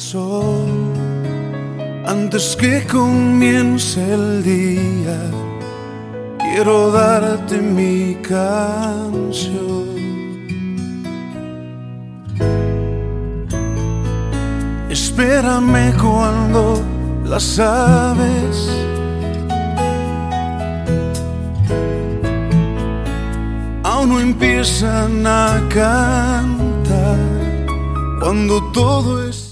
sol. Antes que comience el día, quiero darte mi canción. Espérame cuando las aves aún no empiezan a cantar, cuando todo es